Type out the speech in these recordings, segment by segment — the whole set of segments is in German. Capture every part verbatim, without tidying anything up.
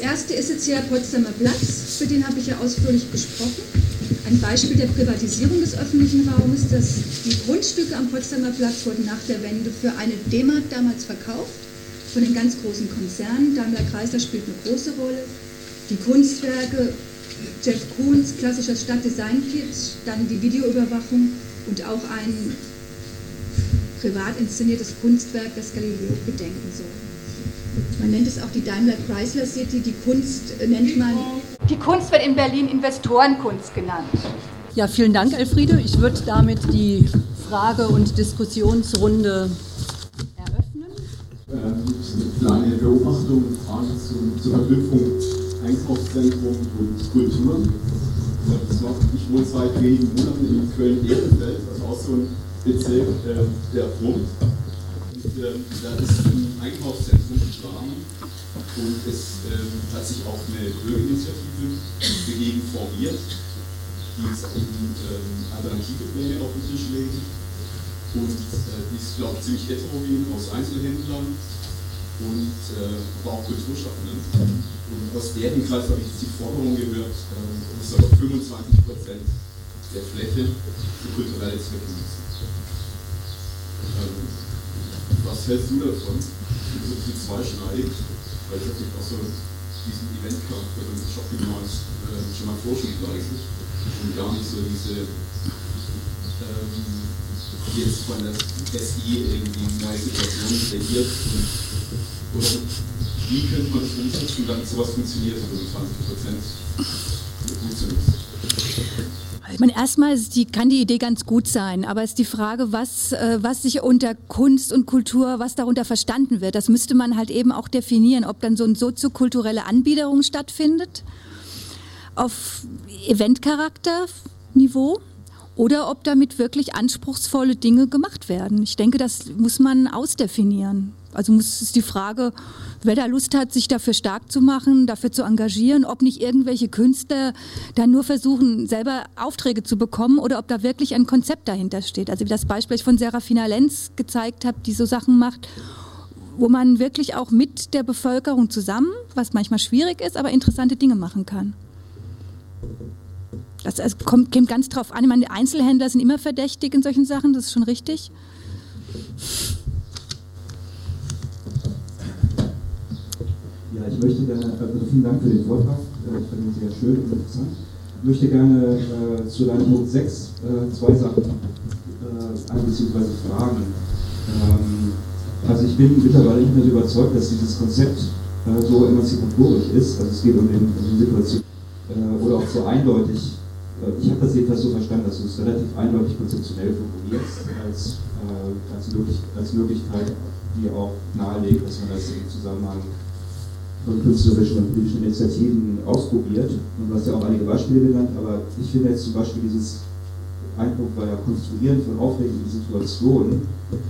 erste ist jetzt hier Potsdamer Platz, für den habe ich ja ausführlich gesprochen. Ein Beispiel der Privatisierung des öffentlichen Raumes, dass die Grundstücke am Potsdamer Platz wurden nach der Wende für eine D-Mark damals verkauft, von den ganz großen Konzernen. Daimler Chrysler spielt eine große Rolle. Die Kunstwerke, Jeff Koons klassischer Stadtdesign-Kit, dann die Videoüberwachung und auch ein privat inszeniertes Kunstwerk, das Galileo gedenken soll. Man nennt es auch die Daimler Chrysler City, die Kunst nennt man... Die Kunst wird in Berlin Investorenkunst genannt. Ja, vielen Dank, Elfriede. Ich würde damit die Frage- und Diskussionsrunde eröffnen. Ähm, eine kleine Beobachtung, Frage zu, zur Verknüpfung Einkaufszentrum und Kultur. Ich wohne seit wenigen Monaten in Köln-Ehrenfeld, also auch so ein Bezirk äh, der Frucht. Und äh, da ist ein Einkaufszentrum geplant und es äh, hat sich auch eine Bürgerinitiative dagegen formiert, die jetzt eben äh, alternative Pläne auf den Tisch legen. Und äh, die ist, glaube ich, ziemlich heterogen aus Einzelhändlern und äh, aber auch Kulturschaffenden. Und aus deren Kreis habe ich jetzt die Forderung gehört, äh, dass fünfundzwanzig Prozent der Fläche für kulturelle Zwecke nutzen. Ähm, was hältst du davon? So viel zweischneidig, weil ich natürlich auch so diesen Eventcharakter und Shopping Malls äh, schon mal vorschieben lassen und gar nicht so diese ähm, jetzt von der S I irgendwie neue Situationen kreiert und oder wie könnte man das umsetzen, damit sowas funktioniert, fünfundzwanzig Prozent gut zu nutzen? Ich meine, erstmal ist die, kann die Idee ganz gut sein, aber es ist die Frage, was, äh, was sich unter Kunst und Kultur, was darunter verstanden wird. Das müsste man halt eben auch definieren, ob dann so eine soziokulturelle Anbiederung stattfindet auf Eventcharakterniveau oder ob damit wirklich anspruchsvolle Dinge gemacht werden. Ich denke, das muss man ausdefinieren. Also muss, ist die Frage, wer da Lust hat, sich dafür stark zu machen, dafür zu engagieren, ob nicht irgendwelche Künstler dann nur versuchen, selber Aufträge zu bekommen oder ob da wirklich ein Konzept dahinter steht. Also wie das Beispiel ich von Serafina Lenz gezeigt habe, die so Sachen macht, wo man wirklich auch mit der Bevölkerung zusammen, was manchmal schwierig ist, aber interessante Dinge machen kann. Das also kommt, kommt ganz drauf an. Ich meine, Einzelhändler sind immer verdächtig in solchen Sachen, das ist schon richtig. Ja, ich möchte gerne, also vielen Dank für den Vortrag, ich fand ihn sehr schön und interessant. Ich möchte gerne äh, zu deinem Punkt sechs äh, zwei Sachen äh, an bzw. fragen. Ähm, also ich bin mittlerweile nicht mehr so überzeugt, dass dieses Konzept äh, so emanzipatorisch ist, also es geht um, den, um die Situation, äh, oder auch so eindeutig, äh, ich habe das jedenfalls so verstanden, dass du es relativ eindeutig konzeptionell formulierst, als, äh, als, möglich, als Möglichkeit, die auch nahelegt, dass man das im Zusammenhang von künstlerischen und politischen Initiativen ausprobiert. Und du hast ja auch einige Beispiele genannt, aber ich finde jetzt zum Beispiel dieses Eindruck war ja Konstruieren von aufregenden Situationen.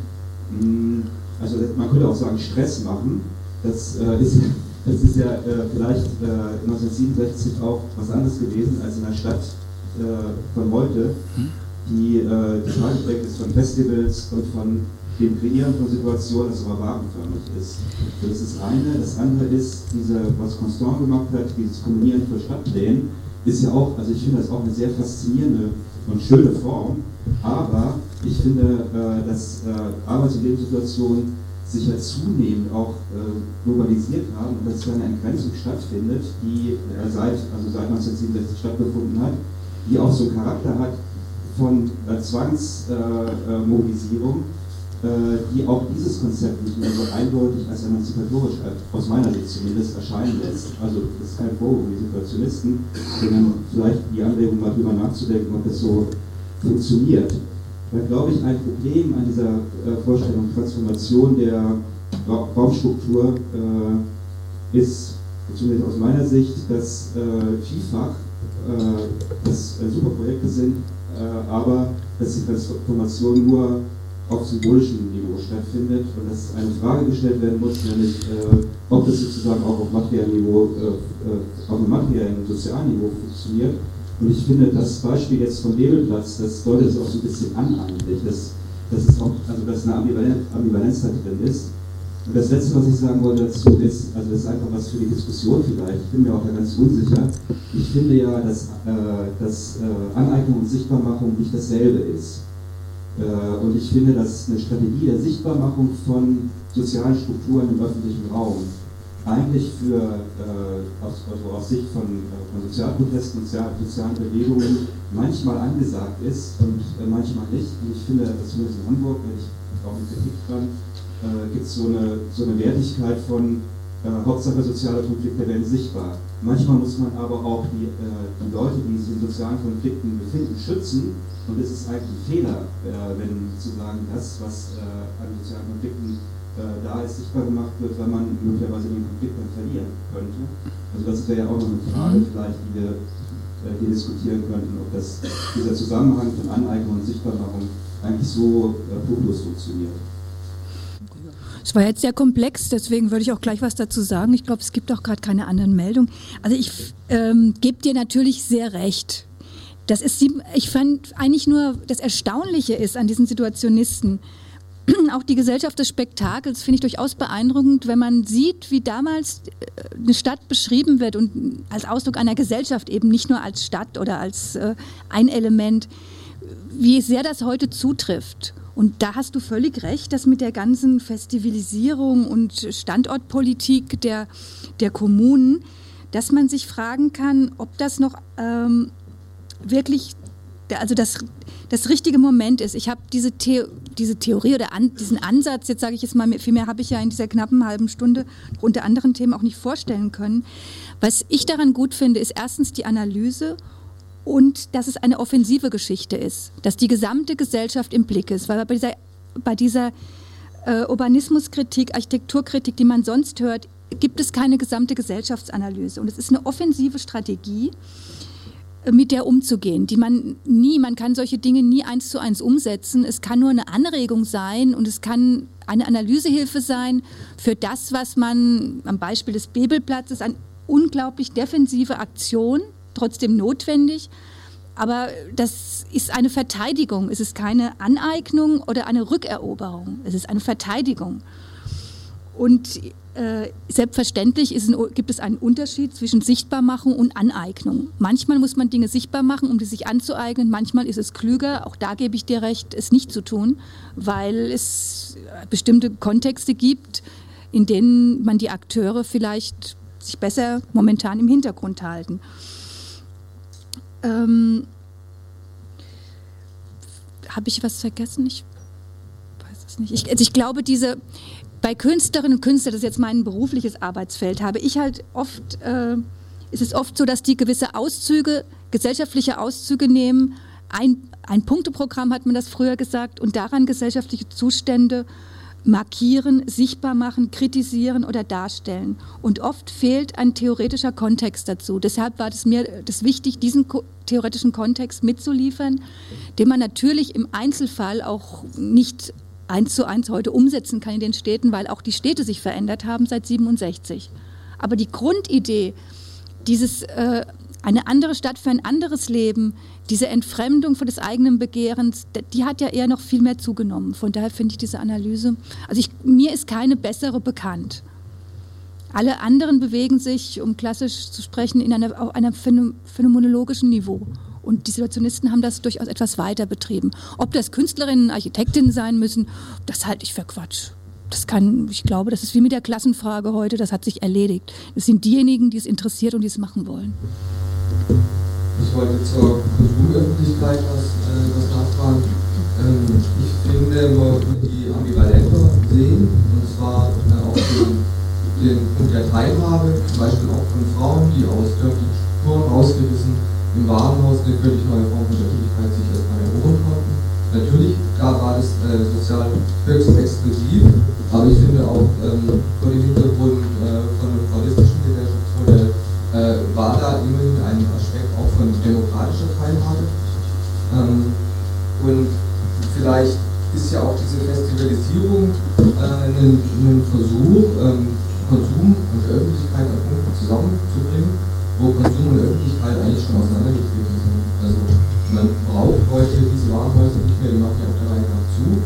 Also man könnte auch sagen Stress machen. Das, äh, ist, das ist ja äh, vielleicht äh, neunzehnhundertsiebenundsechzig auch was anderes gewesen als in der Stadt äh, von heute, die äh, total geprägt ist von Festivals und von dem Kreieren von Situationen, das aber wagenförmig ist. Das ist das eine. Das andere ist, diese, was Constant gemacht hat, dieses Kombinieren von Stadtplänen, ist ja auch, also ich finde das auch eine sehr faszinierende und schöne Form, aber ich finde, äh, dass äh, Arbeits- und Lebenssituationen sich ja zunehmend auch äh, globalisiert haben und dass da eine Entgrenzung stattfindet, die äh, seit, also seit neunzehnhundertsiebenundsechzig stattgefunden hat, die auch so einen Charakter hat von äh, Zwangsmobilisierung, äh, äh, die auch dieses Konzept nicht mehr so eindeutig als emanzipatorisch, aus meiner Sicht zumindest, erscheinen lässt. Also das ist kein Vorwurf an die Situationisten, sondern vielleicht die Anregung mal drüber nachzudenken, ob das so funktioniert. Weil, glaube ich, ein Problem an dieser äh, Vorstellung Transformation der Ra Raumstruktur äh, ist, zumindest aus meiner Sicht, dass äh, vielfach äh, das äh, super Projekte sind, äh, aber dass die Transformation nur auf symbolischem Niveau stattfindet und dass eine Frage gestellt werden muss, nämlich äh, ob das sozusagen auch auf materiellem Niveau, äh, auf einem materiellen, sozialen Niveau funktioniert. Und ich finde, das Beispiel jetzt vom Bebelplatz, das deutet es auch so ein bisschen an eigentlich, dass, dass es auch, also dass eine Ambivalenz, Ambivalenz da drin ist. Und das Letzte, was ich sagen wollte dazu ist, also das ist einfach was für die Diskussion vielleicht, ich bin mir auch da ganz unsicher, ich finde ja, dass, äh, dass äh, Aneignung und Sichtbarmachung nicht dasselbe ist. Äh, und ich finde, dass eine Strategie der Sichtbarmachung von sozialen Strukturen im öffentlichen Raum eigentlich für, äh, aus, also aus Sicht von, äh, von Sozialprotesten und sozial, sozialen Bewegungen manchmal angesagt ist und äh, manchmal nicht. Und ich finde, dass zumindest in Hamburg, wenn ich auch eine Kritik dran, äh, gibt es so eine, so eine Wertigkeit von äh, Hauptsache soziale Konflikte werden sichtbar. Manchmal muss man aber auch die, äh, die Leute, die sich in sozialen Konflikten befinden, schützen. Und es ist eigentlich ein Fehler, äh, wenn sozusagen das, was äh, an sozialen Konflikten äh, da ist, sichtbar gemacht wird, weil man möglicherweise den Konflikt dann verlieren könnte. Also das wäre ja auch noch eine Frage, vielleicht, die wir äh, die diskutieren könnten, ob das, dieser Zusammenhang von Aneignung und Sichtbarmachung eigentlich so äh, fruchtlos funktioniert. Es war jetzt sehr komplex, deswegen würde ich auch gleich was dazu sagen. Ich glaube, es gibt auch gerade keine anderen Meldungen. Also ich ähm, gebe dir natürlich sehr recht. Das ist, ich fand eigentlich nur, das Erstaunliche ist an diesen Situationisten, auch die Gesellschaft des Spektakels finde ich durchaus beeindruckend, wenn man sieht, wie damals eine Stadt beschrieben wird und als Ausdruck einer Gesellschaft eben, nicht nur als Stadt oder als äh, ein Element, wie sehr das heute zutrifft. Und da hast du völlig recht, dass mit der ganzen Festivilisierung und Standortpolitik der, der Kommunen, dass man sich fragen kann, ob das noch ähm, wirklich, also das, das richtige Moment ist. Ich habe diese, The- diese Theorie oder an, diesen Ansatz, jetzt sage ich es mal, viel mehr habe ich ja in dieser knappen halben Stunde unter anderen Themen auch nicht vorstellen können. Was ich daran gut finde, ist erstens die Analyse und dass es eine offensive Geschichte ist, dass die gesamte Gesellschaft im Blick ist, weil bei dieser, bei dieser äh, Urbanismuskritik, Architekturkritik, die man sonst hört, gibt es keine gesamte Gesellschaftsanalyse. Und es ist eine offensive Strategie, äh, mit der umzugehen, die man nie, man kann solche Dinge nie eins zu eins umsetzen. Es kann nur eine Anregung sein und es kann eine Analysehilfe sein für das, was man am Beispiel des Bebelplatzes, eine unglaublich defensive Aktion, trotzdem notwendig, aber das ist eine Verteidigung, es ist keine Aneignung oder eine Rückeroberung, es ist eine Verteidigung. Und äh, selbstverständlich ist ein, gibt es einen Unterschied zwischen Sichtbarmachung und Aneignung. Manchmal muss man Dinge sichtbar machen, um die sich anzueignen, manchmal ist es klüger, auch da gebe ich dir recht, es nicht zu tun, weil es bestimmte Kontexte gibt, in denen man die Akteure vielleicht sich besser momentan im Hintergrund halten. Ähm, habe ich was vergessen? Ich weiß es nicht. Ich, also ich glaube, diese, bei Künstlerinnen und Künstlern, das ist jetzt mein berufliches Arbeitsfeld, habe ich halt oft, äh, ist es oft so, dass die gewisse Auszüge, gesellschaftliche Auszüge nehmen, ein, ein Punkteprogramm hat man das früher gesagt, und daran gesellschaftliche Zustände markieren, sichtbar machen, kritisieren oder darstellen. Und oft fehlt ein theoretischer Kontext dazu. Deshalb war es mir das wichtig, diesen ko- theoretischen Kontext mitzuliefern, den man natürlich im Einzelfall auch nicht eins zu eins heute umsetzen kann in den Städten, weil auch die Städte sich verändert haben seit siebenundsechzig. Aber die Grundidee, dieses äh, eine andere Stadt für ein anderes Leben, diese Entfremdung von des eigenen Begehrens, die hat ja eher noch viel mehr zugenommen. Von daher finde ich diese Analyse, also ich, mir ist keine bessere bekannt. Alle anderen bewegen sich, um klassisch zu sprechen, in einer, auf einem phänomenologischen Niveau. Und die Situationisten haben das durchaus etwas weiter betrieben. Ob das Künstlerinnen, Architektinnen sein müssen, das halte ich für Quatsch. Das kann, ich glaube, das ist wie mit der Klassenfrage heute, das hat sich erledigt. Es sind diejenigen, die es interessiert und die es machen wollen. Ich wollte zur Konsumöffentlichkeit was, äh, was nachfragen. Ähm, ich finde, man muss die ambivalenter sehen, und zwar äh, auch den, den Punkt der Teilhabe, zum Beispiel auch von Frauen, die aus dörflichen Strukturen rausgerissen im Warenhaus eine völlig neue Form von Öffentlichkeit sich erstmal erholen konnten. Natürlich, da war das äh, sozial höchst exklusiv, aber ich finde auch ähm, vor dem Hintergrund äh, von einem pluralistischen Gesellschaftsmodell äh, war da immerhin ein Aspekt auch von demokratischer Teilhabe. Ähm, und vielleicht ist ja auch diese Festivalisierung äh, ein, ein Versuch, ähm, Konsum und Öffentlichkeit an Punkten zusammenzubringen, wo Konsum und Öffentlichkeit eigentlich schon auseinandergetreten sind. Also man braucht heute diese Warenhäuser nicht mehr, die machen ja auch der Reihe nach zu.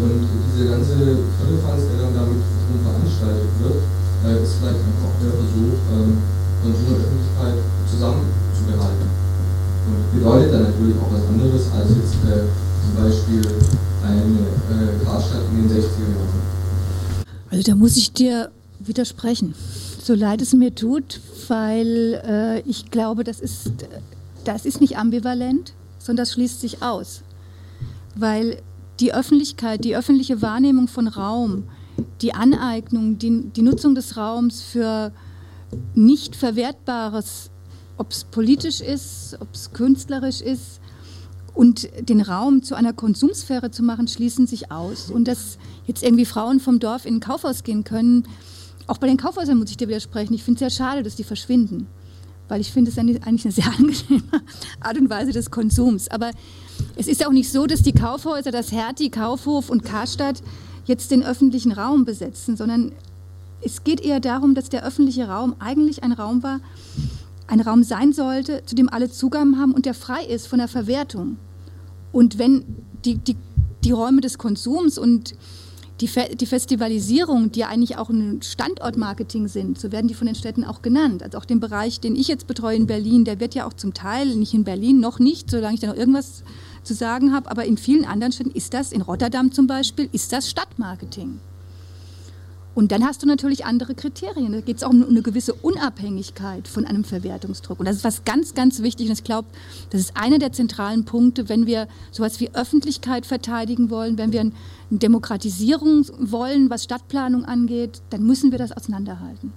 Und diese ganze Firlefanz, der dann damit drum veranstaltet wird, äh, ist vielleicht einfach auch der Versuch, ähm, Konsum und Öffentlichkeit zusammenzubehalten. Und bedeutet dann natürlich auch was anderes als jetzt äh, zum Beispiel eine äh, Karstadt in den sechziger Jahren. Also da muss ich dir widersprechen, so leid es mir tut, weil äh, ich glaube, das ist, das ist nicht ambivalent, sondern das schließt sich aus. Weil die Öffentlichkeit, die öffentliche Wahrnehmung von Raum, die Aneignung, die, die Nutzung des Raums für nicht Verwertbares, ob es politisch ist, ob es künstlerisch ist, und den Raum zu einer Konsumsphäre zu machen, schließen sich aus. Und dass jetzt irgendwie Frauen vom Dorf in ein Kaufhaus gehen können, auch bei den Kaufhäusern muss ich dir widersprechen. Ich finde es sehr schade, dass die verschwinden, weil ich finde es eigentlich eine sehr angenehme Art und Weise des Konsums. Aber es ist auch nicht so, dass die Kaufhäuser, das Hertie, Kaufhof und Karstadt jetzt den öffentlichen Raum besetzen, sondern es geht eher darum, dass der öffentliche Raum eigentlich ein Raum war, ein Raum sein sollte, zu dem alle Zugang haben und der frei ist von der Verwertung. Und wenn die, die, die Räume des Konsums und die, Fe die Festivalisierung, die ja eigentlich auch ein Standortmarketing sind, so werden die von den Städten auch genannt. Also auch den Bereich, den ich jetzt betreue in Berlin, der wird ja auch zum Teil, nicht in Berlin, noch nicht, solange ich da noch irgendwas zu sagen habe, aber in vielen anderen Städten ist das, in Rotterdam zum Beispiel, ist das Stadtmarketing. Und dann hast du natürlich andere Kriterien. Da geht es auch um eine gewisse Unabhängigkeit von einem Verwertungsdruck. Und das ist was ganz, ganz wichtig. Und ich glaube, das ist einer der zentralen Punkte, wenn wir sowas wie Öffentlichkeit verteidigen wollen, wenn wir eine Demokratisierung wollen, was Stadtplanung angeht, dann müssen wir das auseinanderhalten.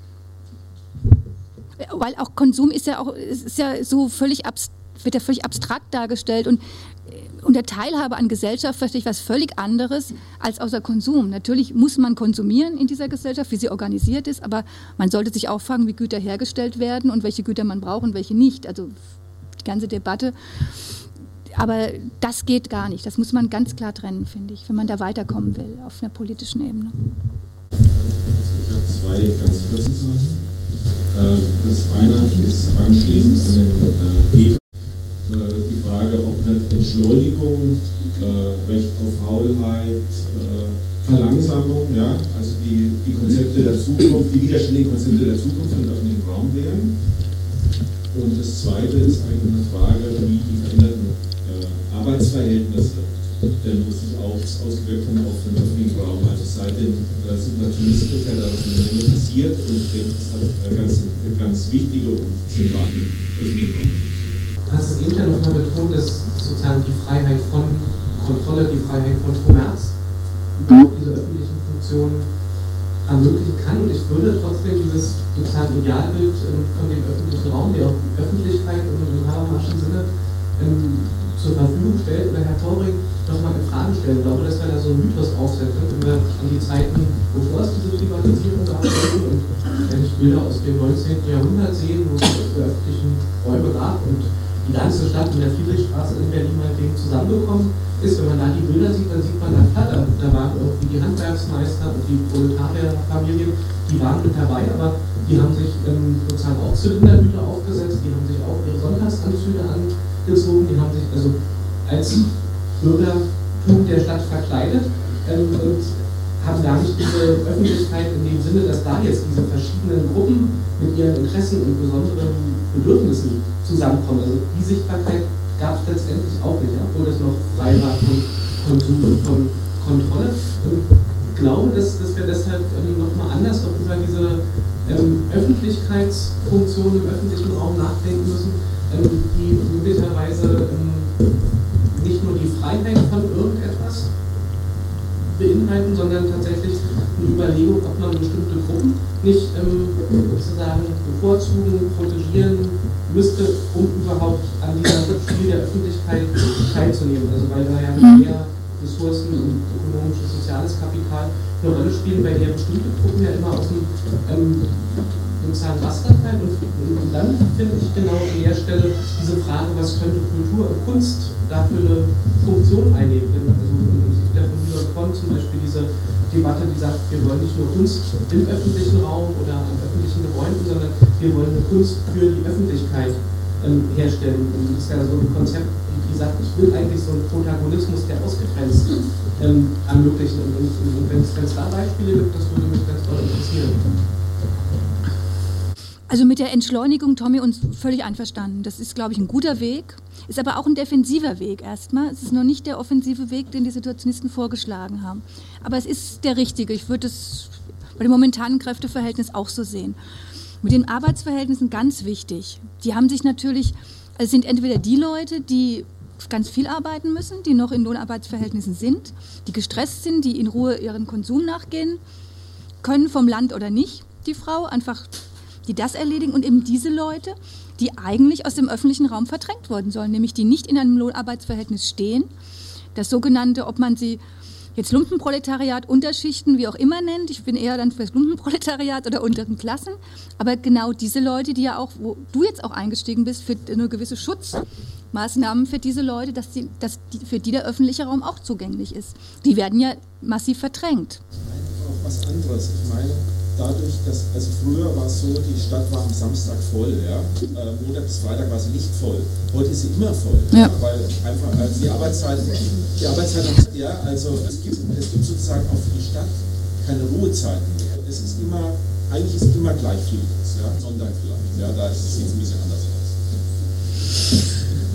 Weil auch Konsum ist ja auch ist ja so völlig abstrakt, wird ja völlig abstrakt dargestellt und unter Teilhabe an Gesellschaft verstehe ich was völlig anderes als außer Konsum. Natürlich muss man konsumieren in dieser Gesellschaft, wie sie organisiert ist, aber man sollte sich auch fragen, wie Güter hergestellt werden und welche Güter man braucht und welche nicht. Also die ganze Debatte. Aber das geht gar nicht. Das muss man ganz klar trennen, finde ich, wenn man da weiterkommen will auf einer politischen Ebene. Ich habe zwei ganz kurze Sachen. Das eine ist anschließend an den Eva. Die Frage, ob eine Entschleunigung, äh, Recht auf Faulheit, äh, Verlangsamung, ja, also die, die Konzepte der Zukunft, die widerständigen Konzepte der Zukunft im öffentlichen Raum wären. Und das Zweite ist eigentlich eine Frage, wie die veränderten äh, Arbeitsverhältnisse denn muss sich auch ausgewirkt haben auf den öffentlichen Raum. Also seit dem äh, Situationismus ja da ist eine Menge passiert und ich denke, das hat eine ganz, eine ganz wichtige und zentrale öffentliche Raum. Du hast es eben ja nochmal betont, dass sozusagen die Freiheit von Kontrolle, die Freiheit von Kommerz überhaupt diese öffentlichen Funktionen ermöglichen kann. Und ich würde trotzdem dieses sozusagen Idealbild von dem öffentlichen Raum, der auch die Öffentlichkeit im Habermaschen Sinne ähm, zur Verfügung stellt oder hervorbringt, nochmal in Frage stellen. Ich glaube, dass wir da so einen Mythos aufsetzen, wenn wir an die Zeiten, bevor es diese Privatisierung gab, und wenn ich Bilder aus dem neunzehnten Jahrhundert sehen, wo es die öffentlichen Räume gab und die ganze Stadt in der Friedrichstraße in Berlin halt eben zusammengekommen ist. Wenn man da die Bilder sieht, dann sieht man da klar, da, da waren irgendwie die Handwerksmeister und die Proletarierfamilien, die waren mit dabei, aber die haben sich ähm, sozusagen auch Zylinderhüte aufgesetzt, die haben sich auch ihre Sonntagsanzüge angezogen, die haben sich also als Bürgertum der Stadt verkleidet ähm, und haben gar nicht diese Öffentlichkeit in dem Sinne, dass da jetzt diese verschiedenen Gruppen mit ihren Interessen und besonderen Bedürfnissen zusammenkommen. Also die Sichtbarkeit gab es letztendlich auch nicht, obwohl das noch frei war von Konsum und von Kontrolle. Und ich glaube, dass, dass wir deshalb ähm, nochmal anders noch über diese ähm, Öffentlichkeitsfunktion im öffentlichen Raum nachdenken müssen, ähm, die möglicherweise ähm, nicht nur die Freiheit von irgendetwas beinhalten, sondern tatsächlich eine Überlegung, ob man bestimmte Gruppen nicht ähm, sozusagen bevorzugen, protegieren müsste, um überhaupt an dieser Spiel der Öffentlichkeit teilzunehmen. Also weil da ja mehr Ressourcen und ökonomisches, soziales Kapital eine Rolle spielen, bei der bestimmte Gruppen ja immer aus dem ähm, sozusagen Raster fallen. Und, und dann finde ich genau an der Stelle diese Frage, was könnte Kultur und Kunst dafür eine Funktion einnehmen. Also der von Lüder Korn zum Beispiel diese Debatte, die sagt, wir wollen nicht nur Kunst im öffentlichen Raum oder an öffentlichen Gebäuden, sondern wir wollen eine Kunst für die Öffentlichkeit ähm, herstellen. Und das ist ja so ein Konzept, wie gesagt, ich will eigentlich so einen Protagonismus der Ausgegrenzten ähm, ermöglichen. Und, und, und wenn es da Beispiele gibt, das würde mich ganz doll interessieren. Also mit der Entschleunigung, Tommy, uns völlig einverstanden. Das ist, glaube ich, ein guter Weg, ist aber auch ein defensiver Weg erstmal. Es ist noch nicht der offensive Weg, den die Situationisten vorgeschlagen haben. Aber es ist der richtige. Ich würde es bei dem momentanen Kräfteverhältnis auch so sehen. Mit den Arbeitsverhältnissen ganz wichtig. Die haben sich natürlich, also es sind entweder die Leute, die ganz viel arbeiten müssen, die noch in Lohnarbeitsverhältnissen sind, die gestresst sind, die in Ruhe ihren Konsum nachgehen können, vom Land oder nicht, die Frau, einfach die das erledigen, und eben diese Leute, die eigentlich aus dem öffentlichen Raum verdrängt worden sollen, nämlich die nicht in einem Lohnarbeitsverhältnis stehen. Das sogenannte, ob man sie jetzt Lumpenproletariat, Unterschichten, wie auch immer nennt, ich bin eher dann für das Lumpenproletariat oder unteren Klassen, aber genau diese Leute, die ja auch, wo du jetzt auch eingestiegen bist, für eine gewisse Schutzmaßnahmen für diese Leute, dass, die, dass die, für die der öffentliche Raum auch zugänglich ist. Die werden ja massiv verdrängt. Ich meine auch was anderes. Ich meine, dadurch, dass, also früher war es so, die Stadt war am Samstag voll, ja. Äh, Montag bis Freitag war sie nicht voll. Heute ist sie immer voll, ja. Ja, weil einfach also die Arbeitszeiten, die Arbeitszeiten, ja, also es gibt, es gibt sozusagen auch für die Stadt keine Ruhezeiten mehr. Es ist immer, eigentlich ist immer gleich viel los, ja. Sonntag vielleicht, ja, da sieht es ein bisschen anders aus.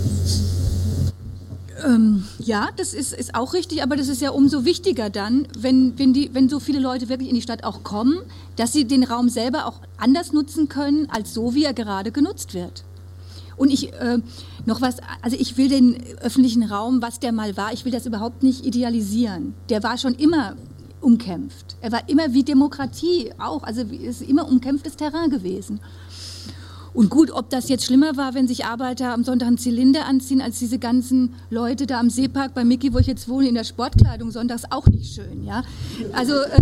Ähm, ja, das ist, ist auch richtig, aber das ist ja umso wichtiger dann, wenn, wenn, die, wenn so viele Leute wirklich in die Stadt auch kommen, dass sie den Raum selber auch anders nutzen können, als so, wie er gerade genutzt wird. Und ich, äh, noch was, also ich will den öffentlichen Raum, was der mal war, ich will das überhaupt nicht idealisieren. Der war schon immer umkämpft. Er war immer wie Demokratie auch, also es ist immer umkämpftes Terrain gewesen. Und gut, ob das jetzt schlimmer war, wenn sich Arbeiter am Sonntag einen Zylinder anziehen, als diese ganzen Leute da am Seepark bei Micky, wo ich jetzt wohne, in der Sportkleidung sonntags, auch nicht schön, ja. Also, äh,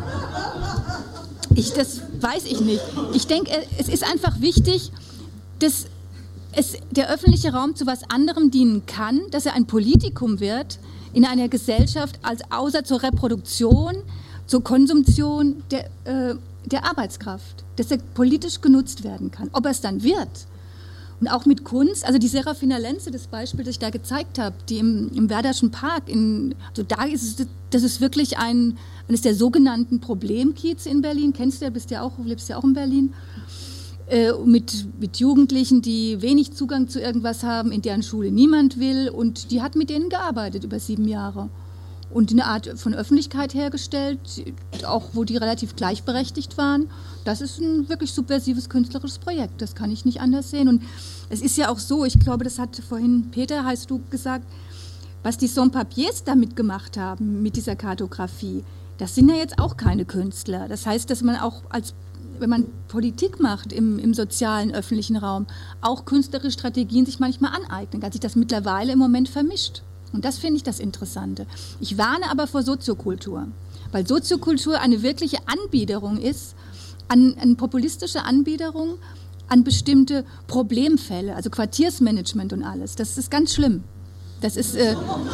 ich, das weiß ich nicht. Ich denke, es ist einfach wichtig, dass es, der öffentliche Raum zu was anderem dienen kann, dass er ein Politikum wird in einer Gesellschaft, als außer zur Reproduktion, zur Konsumtion der, äh, der Arbeitskraft, dass er politisch genutzt werden kann. Ob er es dann wird und auch mit Kunst, also die Serafina Lenze, das Beispiel, das ich da gezeigt habe, die im, im Werderschen Park, in, also da ist es, das ist wirklich ein, eines der sogenannten Problemkieze in Berlin, kennst du ja, bist ja auch, lebst ja auch in Berlin, äh, mit, mit Jugendlichen, die wenig Zugang zu irgendwas haben, in deren Schule niemand will, und die hat mit denen gearbeitet über sieben Jahre. Und eine Art von Öffentlichkeit hergestellt, auch wo die relativ gleichberechtigt waren. Das ist ein wirklich subversives künstlerisches Projekt, das kann ich nicht anders sehen. Und es ist ja auch so, ich glaube, das hat vorhin Peter, hast du gesagt, was die Sans-Papiers damit gemacht haben, mit dieser Kartografie, das sind ja jetzt auch keine Künstler. Das heißt, dass man auch als, wenn man Politik macht im, im sozialen, öffentlichen Raum, auch künstlerische Strategien sich manchmal aneignen, dass sich das mittlerweile im Moment vermischt. Und das finde ich das Interessante. Ich warne aber vor Soziokultur, weil Soziokultur eine wirkliche Anbiederung ist, an, an populistische Anbiederung an bestimmte Problemfälle, also Quartiersmanagement und alles. Das ist ganz schlimm. Das ist... Äh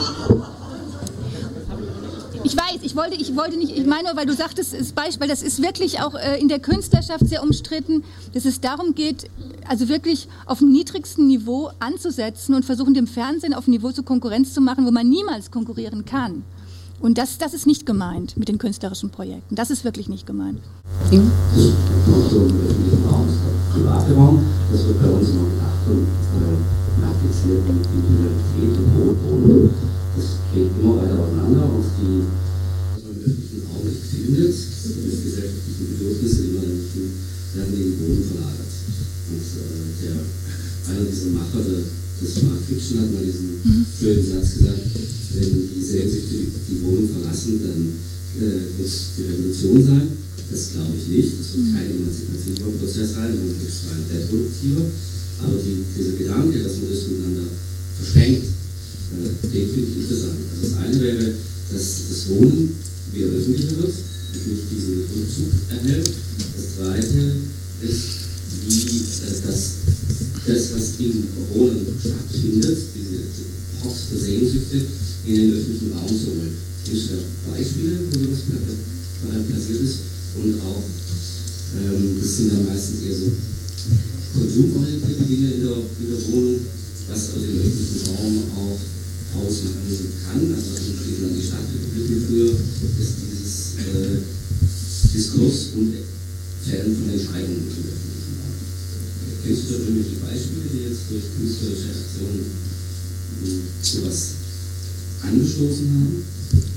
Ich weiß, ich wollte, ich wollte nicht, ich meine, weil du sagtest, das Beispiel, das ist wirklich auch äh, in der Künstlerschaft sehr umstritten, dass es darum geht, also wirklich auf dem niedrigsten Niveau anzusetzen und versuchen, dem Fernsehen auf ein Niveau zu Konkurrenz zu machen, wo man niemals konkurrieren kann. Und das, das ist nicht gemeint mit den künstlerischen Projekten. Das ist wirklich nicht gemeint. Ja. So im öffentlichen Raum, der private Raum, das wird bei uns immer mit Achtung äh, praktiziert mit Individualität und Wohlwohnen. Das geht immer weiter auseinander auf die, was man im öffentlichen Raum nicht findet, mit gesellschaftlichen Bedürfnissen, die man werden in den Boden verlagert. Und äh, der, einer dieser Macher der, des Smart Fiction hat mal diesen mhm. schönen Satz gesagt, wenn die Sehnsüchte die Wohnung verlassen, dann äh, wird es die Revolution sein. Das glaube ich nicht. Das wird kein emanzipativer Prozess sein, sondern ein reproduktiver. Aber die, dieser Gedanke, dass man das miteinander verschränkt, den finde ich interessant. Also das eine wäre, dass das Wohnen wieder öffentlicher wird und nicht diesen Rückzug erhält. Das zweite ist, wie äh, das, das, was im Wohnen stattfindet, diese Post der Sehnsüchte, in den öffentlichen Raum zu holen. Kennst du da Beispiele, wo sowas passiert ist? Und auch, ähm, das sind dann meistens eher so konsumorientierte Dinge in der, in der Wohnung, was also im öffentlichen Raum auch ausmachen kann. Also im Schließen an die Stadtbibliothek früher ist dieses äh, Diskurs und Fällen von Entscheidungen im öffentlichen Raum. Kennst du da irgendwelche Beispiele, die jetzt durch künstlerische Aktionen sowas angestoßen haben?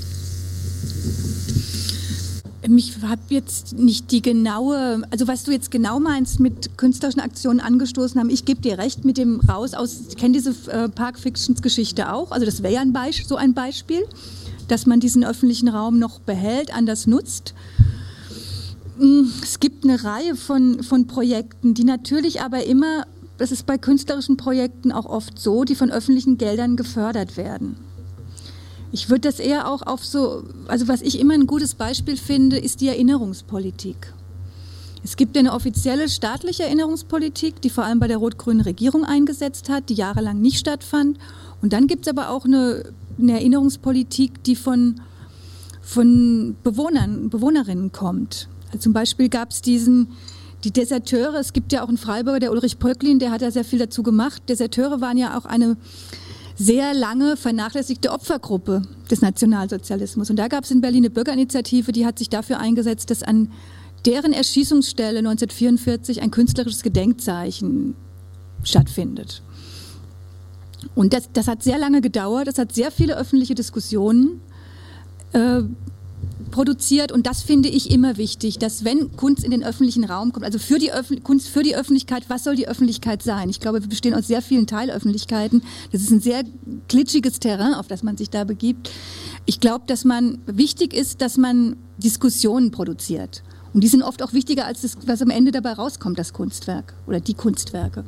Ich habe jetzt nicht die genaue, also was du jetzt genau meinst mit künstlerischen Aktionen angestoßen haben, ich gebe dir recht mit dem raus aus, ich kenne diese äh, Park-Fictions-Geschichte auch, also das wäre ja ein Beisp- so ein Beispiel, dass man diesen öffentlichen Raum noch behält, anders nutzt. Es gibt eine Reihe von, von Projekten, die natürlich aber immer, das ist bei künstlerischen Projekten auch oft so, die von öffentlichen Geldern gefördert werden. Ich würde das eher auch auf so, also was ich immer ein gutes Beispiel finde, ist die Erinnerungspolitik. Es gibt eine offizielle staatliche Erinnerungspolitik, die vor allem bei der rot-grünen Regierung eingesetzt hat, die jahrelang nicht stattfand. Und dann gibt es aber auch eine, eine Erinnerungspolitik, die von, von Bewohnern, Bewohnerinnen kommt. Also zum Beispiel gab es diesen, die Deserteure, es gibt ja auch einen Freiburger, der Ulrich Pöcklin, der hat ja sehr viel dazu gemacht. Deserteure waren ja auch eine sehr lange vernachlässigte Opfergruppe des Nationalsozialismus. Und da gab es in Berlin eine Bürgerinitiative, die hat sich dafür eingesetzt, dass an deren Erschießungsstelle neunzehnhundertvierundvierzig ein künstlerisches Gedenkzeichen stattfindet. Und das, das hat sehr lange gedauert, das hat sehr viele öffentliche Diskussionen äh, produziert und das finde ich immer wichtig, dass wenn Kunst in den öffentlichen Raum kommt, also für die Öffn- Kunst für die Öffentlichkeit, was soll die Öffentlichkeit sein? Ich glaube, wir bestehen aus sehr vielen Teilöffentlichkeiten. Das ist ein sehr glitschiges Terrain, auf das man sich da begibt. Ich glaube, dass man wichtig ist, dass man Diskussionen produziert. Und die sind oft auch wichtiger als das, was am Ende dabei rauskommt, das Kunstwerk oder die Kunstwerke.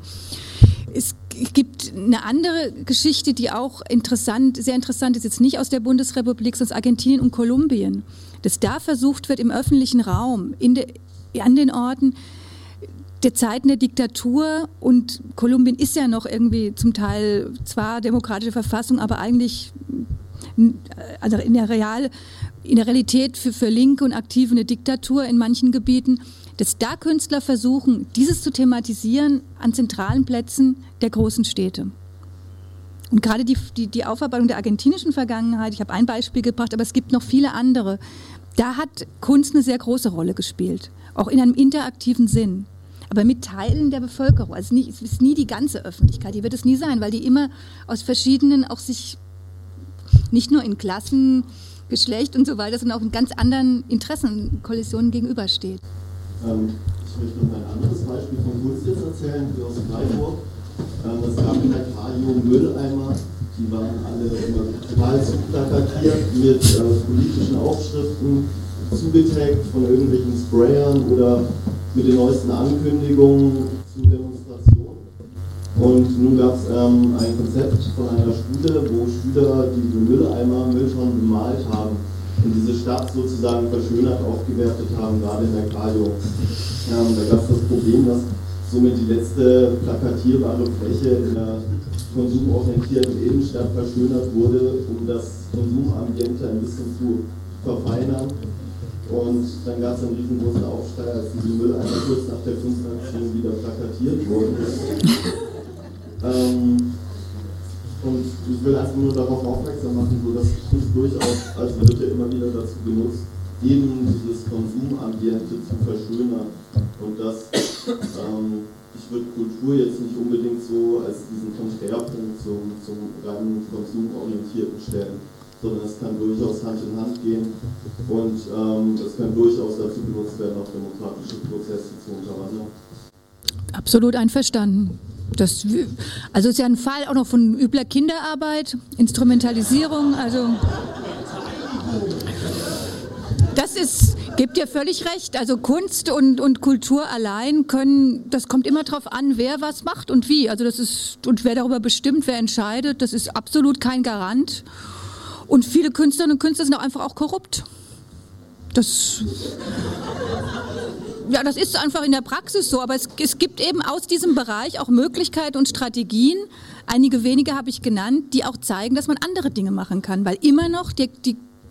Es gibt eine andere Geschichte, die auch interessant, sehr interessant ist, jetzt nicht aus der Bundesrepublik, sondern aus Argentinien und Kolumbien, dass da versucht wird, im öffentlichen Raum, in de, an den Orten der Zeiten der Diktatur, und Kolumbien ist ja noch irgendwie zum Teil zwar demokratische Verfassung, aber eigentlich also in der, Real, in der Realität für, für Linke und Aktive eine Diktatur in manchen Gebieten, dass da Künstler versuchen, dieses zu thematisieren an zentralen Plätzen der großen Städte. Und gerade die, die, die Aufarbeitung der argentinischen Vergangenheit, ich habe ein Beispiel gebracht, aber es gibt noch viele andere, da hat Kunst eine sehr große Rolle gespielt, auch in einem interaktiven Sinn. Aber mit Teilen der Bevölkerung, also nie, es ist nie die ganze Öffentlichkeit, die wird es nie sein, weil die immer aus verschiedenen, auch sich nicht nur in Klassen, Geschlecht und so weiter, sondern auch in ganz anderen Interessenkollisionen gegenübersteht. Ähm, ich möchte noch ein anderes Beispiel von Kunst jetzt erzählen, hier aus Freiburg. Ähm, es gab in der Kajo Mülleimer, die waren alle immer total zuplakatiert mit äh, politischen Aufschriften, zugetaggt von irgendwelchen Sprayern oder mit den neuesten Ankündigungen zu Demonstrationen. Und nun gab es ähm, ein Konzept von einer Schule, wo Schüler diese Mülleimer, Mülltonnen bemalt haben und diese Stadt sozusagen verschönert, aufgewertet haben, gerade in der Kajo. Ähm, da gab es das Problem, dass somit die letzte plakatierbare Fläche in der konsumorientierten Innenstadt verschönert wurde, um das Konsumambiente ein bisschen zu verfeinern. Und dann gab es einen riesengroßen Aufschrei, als diese Mülleimer kurz nach der Kunstaktion wieder plakatiert wurden. ähm, und ich will einfach nur darauf aufmerksam machen, so dass Kunst durchaus, also wird ja immer wieder dazu genutzt, eben dieses Konsumambiente zu verschönern. Und das, ähm, ich würde Kultur jetzt nicht unbedingt so als diesen Konträrpunkt zum, zum reinen Konsumorientierten stellen, sondern es kann durchaus Hand in Hand gehen und ähm, es kann durchaus dazu benutzt werden, auch demokratische Prozesse zu unterwandern. Absolut einverstanden. Das, also ist ja ein Fall auch noch von übler Kinderarbeit, Instrumentalisierung, also das ist, gebt ihr völlig recht, also Kunst und, und Kultur allein können, das kommt immer darauf an, wer was macht und wie, also das ist, und wer darüber bestimmt, wer entscheidet, das ist absolut kein Garant. Und viele Künstlerinnen und Künstler sind auch einfach auch korrupt. Das, ja, das ist einfach in der Praxis so, aber es, es gibt eben aus diesem Bereich auch Möglichkeiten und Strategien, einige wenige habe ich genannt, die auch zeigen, dass man andere Dinge machen kann, weil immer noch die, die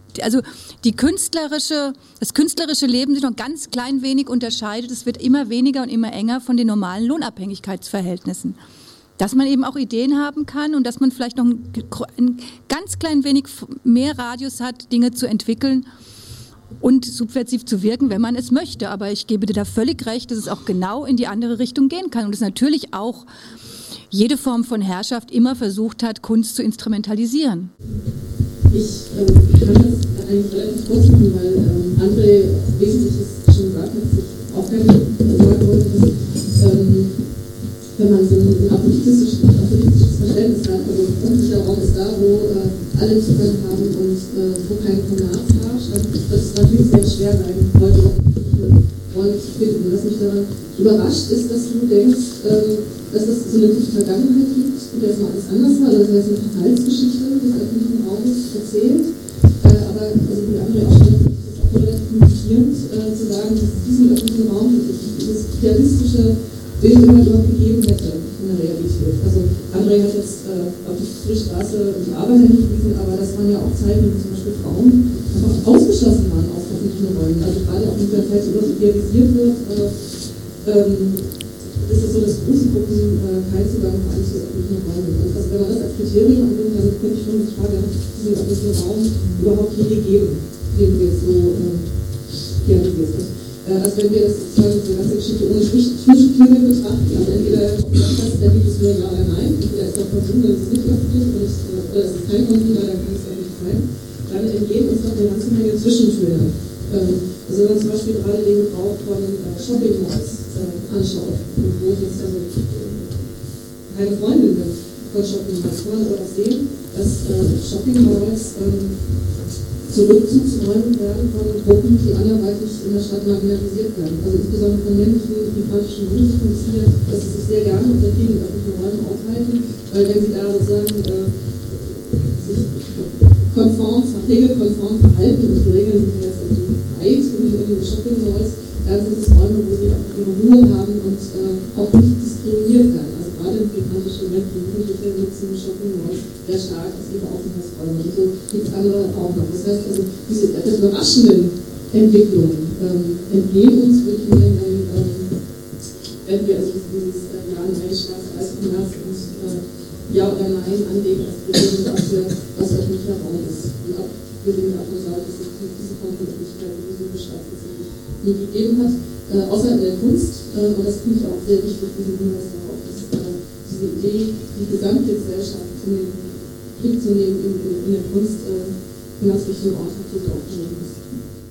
also die künstlerische, das künstlerische Leben sich noch ganz klein wenig unterscheidet. Es wird immer weniger und immer enger von den normalen Lohnabhängigkeitsverhältnissen. Dass man eben auch Ideen haben kann und dass man vielleicht noch ein, ein ganz klein wenig mehr Radius hat, Dinge zu entwickeln und subversiv zu wirken, wenn man es möchte. Aber ich gebe dir da völlig recht, dass es auch genau in die andere Richtung gehen kann und es natürlich auch jede Form von Herrschaft immer versucht hat, Kunst zu instrumentalisieren. Ich ähm, kann das eigentlich relativ kurz machen, weil ähm, André Wesentliches schon gesagt hat, dass ich auch gerne sagen wollte, dass ähm, wenn man so ein apologetistisches Verständnis hat, also öffentlicher Raum ist da, wo äh, alle Zugang haben und äh, wo kein Kommerz herrscht, dann wird es natürlich sehr schwer sein, heute Räume zu finden. Und was mich daran überrascht ist, dass du denkst, ähm, dass es so eine tiefe Vergangenheit gibt, und dass mal alles anders war, also das ist eine Verfallsgeschichte des öffentlichen Raumes erzählt. Äh, aber also die andere auch schon, das ist auch relativ limitierend äh, zu sagen, dass diesen öffentlichen Raum, dieses realistische Bild immer überhaupt gegeben hätte in der Realität. Also André hat jetzt äh, auf die Frischstraße und die Arbeiter hingewiesen, aber das waren ja auch Zeiten, wo zum Beispiel Frauen einfach ausgeschlossen waren aus öffentlichen Räumen. Also gerade auch mit der Zeit, wo das idealisiert wird, äh, ähm, ist es so, dass große Gruppen äh, keinen Zugang haben zu öffentlichen Räumen. Und also wenn man das als Kriterium annimmt, dann könnte ich schon die Frage, hat es diesen öffentlichen Raum überhaupt je gegeben, den wir jetzt so äh, realisiert sind. Also wenn wir das sozusagen diese ganze Geschichte ohne Zwischentüren betrachten, also entweder das, da gibt es nur Ja oder Nein, entweder ist da Konsum, dann ist es nicht öffentlich, oder es ist kein Konsum, dann kann es öffentlich sein, dann entgehen uns doch eine ganze Menge Zwischentöne. Also wenn man zum Beispiel gerade den Gebrauch von Shopping Malls anschaut, wo ich jetzt also keine Freundin bin von Shopping Malls, kann man aber auch sehen, dass Shopping Malls zu Rückzugsräumen werden von Gruppen, die anderweitig in der Stadt marginalisiert werden. Also insbesondere von männlichen, migrantischen Jugendlichen, dass sie sich sehr gerne unter vielen öffentlichen Räumen aufhalten, weil wenn sie da sozusagen äh, sich konform, regelkonform verhalten, und die Regeln sind jetzt irgendwie weit in den Shopping-Malls, dann sind es Räume, wo sie auch ihre Ruhe haben und äh, auch nicht diskriminiert werden. Also gerade im migrantische Menschen, Jugendliche nutzen Shopping-Malls sehr stark als ihre Aufenthaltsräume. Und so gibt es andere auch noch. Das heißt also, diese etwas überraschenden Entwicklungen ähm, entgehen uns, würde ich meinen, wenn, ähm, wenn wir also dieses äh, Ja, Nein, Schwarz, Weiß, Kommerz und äh, Ja oder Nein anlegen, als Kriterium dafür, was öffentlicher Raum ist. Und abgesehen davon sagt, dass es diese Form von Öffentlichkeit, die diese Bescheid tatsächlich nie gegeben hat, äh, außer in der Kunst, äh, und das finde ich auch sehr wichtig, diesen Hinweis darauf, dass äh, diese Idee, die gesamte Gesellschaft in den Blick zu nehmen in, in, in der Kunst, äh, in ganz wichtigen Ort natürlich aufgenommen ist.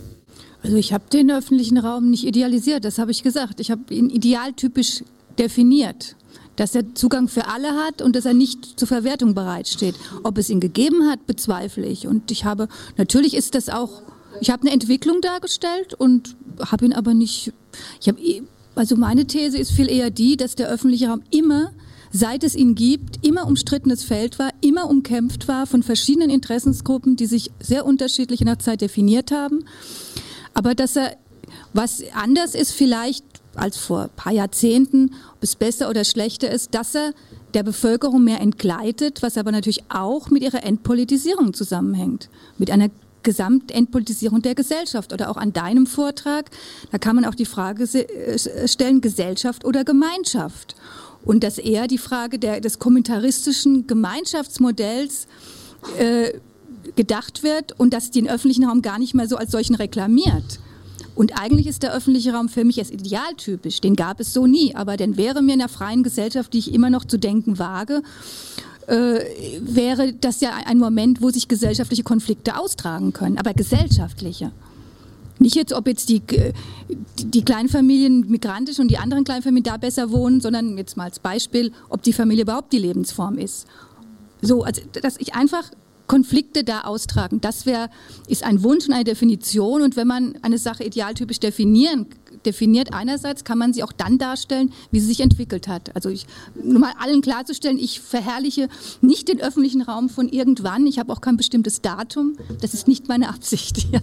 Also ich habe den öffentlichen Raum nicht idealisiert, das habe ich gesagt. Ich habe ihn idealtypisch definiert, dass er Zugang für alle hat und dass er nicht zur Verwertung bereitsteht. Ob es ihn gegeben hat, bezweifle ich. Und ich habe, natürlich ist das auch, ich habe eine Entwicklung dargestellt und habe ihn aber nicht, ich habe, also meine These ist viel eher die, dass der öffentliche Raum immer, seit es ihn gibt, immer umstrittenes Feld war, immer umkämpft war von verschiedenen Interessensgruppen, die sich sehr unterschiedlich in der Zeit definiert haben. Aber dass er, was anders ist vielleicht als vor ein paar Jahrzehnten, ob es besser oder schlechter ist, dass er der Bevölkerung mehr entgleitet, was aber natürlich auch mit ihrer Entpolitisierung zusammenhängt, mit einer Gesamtentpolitisierung der Gesellschaft oder auch an deinem Vortrag, da kann man auch die Frage stellen, Gesellschaft oder Gemeinschaft. Und dass eher die Frage der, des kommentaristischen Gemeinschaftsmodells äh, gedacht wird und dass den öffentlichen Raum gar nicht mehr so als solchen reklamiert. Und eigentlich ist der öffentliche Raum für mich als idealtypisch, den gab es so nie, aber dann wäre mir in der freien Gesellschaft, die ich immer noch zu denken wage, äh, wäre das ja ein Moment, wo sich gesellschaftliche Konflikte austragen können, aber gesellschaftliche. Nicht jetzt, ob jetzt die, die Kleinfamilien migrantisch und die anderen Kleinfamilien da besser wohnen, sondern jetzt mal als Beispiel, ob die Familie überhaupt die Lebensform ist. So, also, dass ich einfach Konflikte da austragen, das wäre, ist ein Wunsch und eine Definition. Und wenn man eine Sache idealtypisch definieren, definiert einerseits, kann man sie auch dann darstellen, wie sie sich entwickelt hat. Also ich, nur mal allen klarzustellen, ich verherrliche nicht den öffentlichen Raum von irgendwann, ich habe auch kein bestimmtes Datum, das ist nicht meine Absicht. Ja.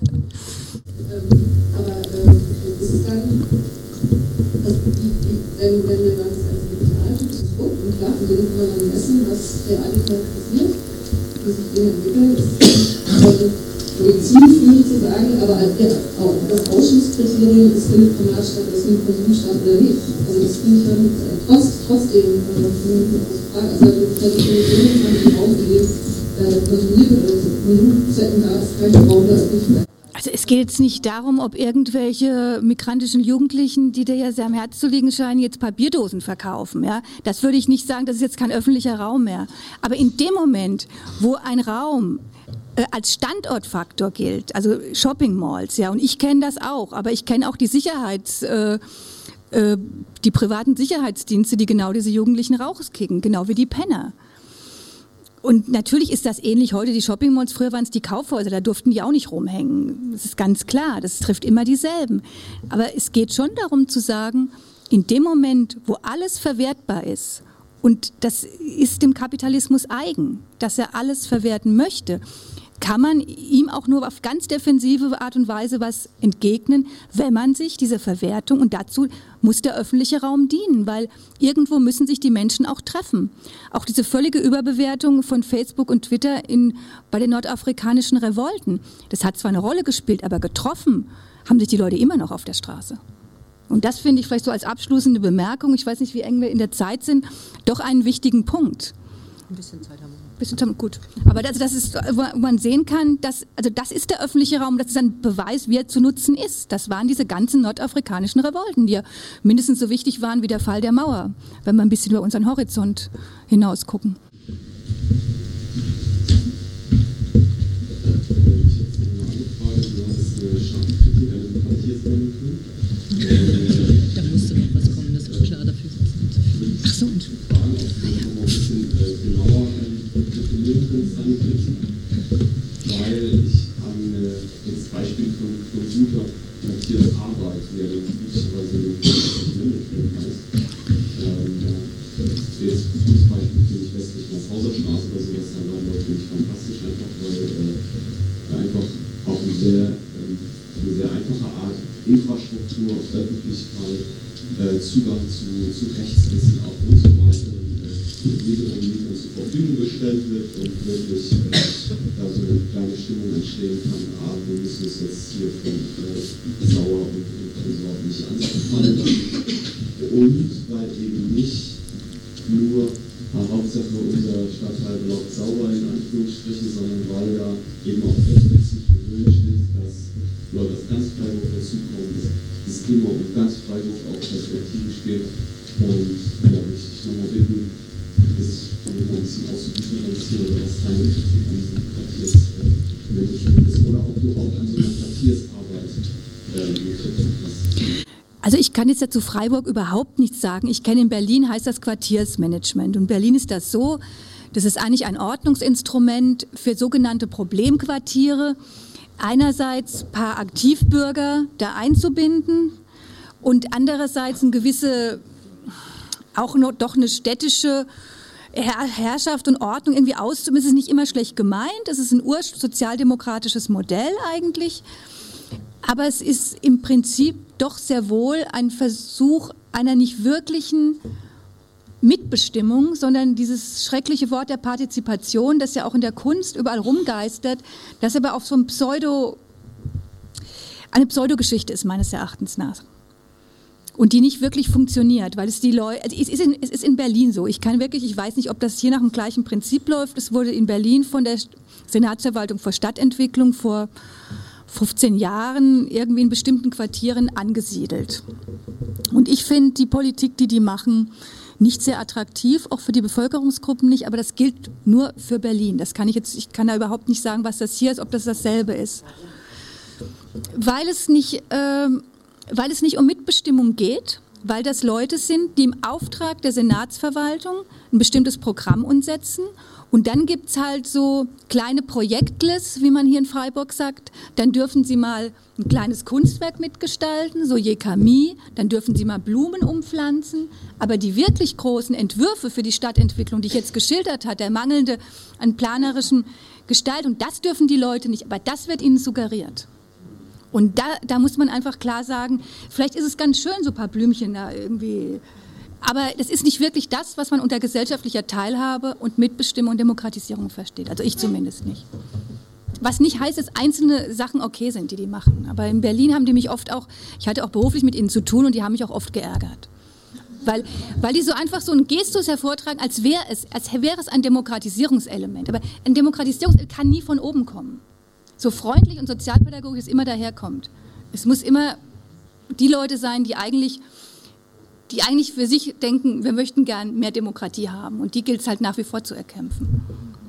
Ähm, aber ähm, ist es dann, also, wenn, wenn wir dann das als idealtypisch gucken, und klar, in dem kann man dann messen, was Realität passiert, wie sich Dinge entwickeln, ist, also, zielführend zu sagen, aber auch das Ausschlusskriterium ist findet Kommerz statt, ist findet Konsum statt oder nicht. Also das finde ich dann trotz, trotzdem eine Frage. Also die Definition haben die Raum gegeben, konsumiert oder Konsumzwecken da ist kein Raum der Öffentlichkeit. Also es geht jetzt nicht darum, ob irgendwelche migrantischen Jugendlichen, die dir ja sehr am Herzen zu liegen scheinen, jetzt Papierdosen verkaufen. Ja? Das würde ich nicht sagen, das ist jetzt kein öffentlicher Raum mehr. Aber in dem Moment, wo ein Raum äh, als Standortfaktor gilt, also Shopping Malls, ja, und ich kenne das auch, aber ich kenne auch die Sicherheits... Äh, äh, die privaten Sicherheitsdienste, die genau diese Jugendlichen rauskicken, genau wie die Penner. Und natürlich ist das ähnlich heute, die Shopping Malls, früher waren es die Kaufhäuser, da durften die auch nicht rumhängen. Das ist ganz klar, das trifft immer dieselben. Aber es geht schon darum zu sagen, in dem Moment, wo alles verwertbar ist, und das ist dem Kapitalismus eigen, dass er alles verwerten möchte, kann man ihm auch nur auf ganz defensive Art und Weise was entgegnen, wenn man sich diese Verwertung, und dazu muss der öffentliche Raum dienen, weil irgendwo müssen sich die Menschen auch treffen. Auch diese völlige Überbewertung von Facebook und Twitter in, bei den nordafrikanischen Revolten, das hat zwar eine Rolle gespielt, aber getroffen haben sich die Leute immer noch auf der Straße. Und das finde ich vielleicht so als abschließende Bemerkung, ich weiß nicht, wie eng wir in der Zeit sind, doch einen wichtigen Punkt. Ein bisschen Zeit haben wir. Bisschen Zeit, gut. Aber das, das ist, wo man sehen kann, dass, also das ist der öffentliche Raum, das ist ein Beweis, wie er zu nutzen ist. Das waren diese ganzen nordafrikanischen Revolten, die ja mindestens so wichtig waren wie der Fall der Mauer, wenn wir ein bisschen über unseren Horizont hinaus gucken. Da musste noch was kommen, das war klar dafür. Ach so, Entschuldigung. Weil ich an äh, das Beispiel von Computer Matthias Arbeit, der üblicherweise Management heißt. Ähm, ja, das Beispiel finde ich westlich nach Hauserstraße oder sowas, da war das wirklich fantastisch, einfach weil äh, einfach auf eine sehr, ähm, eine sehr einfache Art Infrastruktur, Öffentlichkeit, äh, Zugang zu, zu Rechtswissen auch und so weiter. Mieterinnen und Mietern zur Verfügung gestellt wird und wirklich äh, da so eine kleine Stimmung entstehen kann, ah, wir müssen es jetzt hier von äh, sauer und, und so nicht anfangen. Und weil eben nicht nur äh, Hauptsache unser Stadtteil bleibt sauber in Anführungsstrichen, sondern weil ja eben auch explizit gewünscht ist, dass Leute aus ganz Freiburg dazukommen, dass es immer um ganz Freiburg auch perspektivisch geht. Und ja, ich nochmal bitten, das ein bisschen auszudifferenzieren oder was deine Kritik an diesem Quartiersmanagement ist oder ob du auch an so einer Quartiersarbeit äh, Kritik hast. Also ich kann jetzt ja zu Freiburg überhaupt nichts sagen. Ich kenne in Berlin, heißt das Quartiersmanagement. Und in Berlin ist das so, das ist eigentlich ein Ordnungsinstrument für sogenannte Problemquartiere. Einerseits ein paar Aktivbürger da einzubinden und andererseits eine gewisse, auch noch doch eine städtische Herrschaft und Ordnung irgendwie auszuüben. Es ist nicht immer schlecht gemeint, es ist ein ursozialdemokratisches Modell eigentlich, aber es ist im Prinzip doch sehr wohl ein Versuch einer nicht wirklichen Mitbestimmung, sondern dieses schreckliche Wort der Partizipation, das ja auch in der Kunst überall rumgeistert, das aber auf so ein Pseudo, eine Pseudogeschichte ist meines Erachtens nach. Und die nicht wirklich funktioniert, weil es die Leute, also es ist, in, es ist in Berlin so, ich kann wirklich, ich weiß nicht, ob das hier nach dem gleichen Prinzip läuft, es wurde in Berlin von der Senatsverwaltung für Stadtentwicklung vor fünfzehn Jahren irgendwie in bestimmten Quartieren angesiedelt. Und ich finde die Politik, die die machen, nicht sehr attraktiv, auch für die Bevölkerungsgruppen nicht, aber das gilt nur für Berlin. Das kann ich jetzt, ich kann da überhaupt nicht sagen, was das hier ist, ob das dasselbe ist. Weil es nicht, äh, weil es nicht um Mitbestimmung geht, weil das Leute sind, die im Auftrag der Senatsverwaltung ein bestimmtes Programm umsetzen. Und dann gibt es halt so kleine Projektles, wie man hier in Freiburg sagt. Dann dürfen sie mal ein kleines Kunstwerk mitgestalten, so Jekami. Dann dürfen sie mal Blumen umpflanzen. Aber die wirklich großen Entwürfe für die Stadtentwicklung, die ich jetzt geschildert habe, der mangelnde an planerischen Gestaltung, das dürfen die Leute nicht. Aber das wird ihnen suggeriert. Und da, da muss man einfach klar sagen, vielleicht ist es ganz schön, so ein paar Blümchen da irgendwie. Aber das ist nicht wirklich das, was man unter gesellschaftlicher Teilhabe und Mitbestimmung und Demokratisierung versteht. Also ich zumindest nicht. Was nicht heißt, dass einzelne Sachen okay sind, die die machen. Aber in Berlin haben die mich oft auch, ich hatte auch beruflich mit ihnen zu tun und die haben mich auch oft geärgert. Weil, weil die so einfach so einen Gestus hervortragen, als wäre es, als wäre es ein Demokratisierungselement. Aber ein Demokratisierungselement kann nie von oben kommen. So freundlich und sozialpädagogisch es immer daherkommt. Es muss immer die Leute sein, die eigentlich, die eigentlich für sich denken, wir möchten gern mehr Demokratie haben. Und die gilt es halt nach wie vor zu erkämpfen.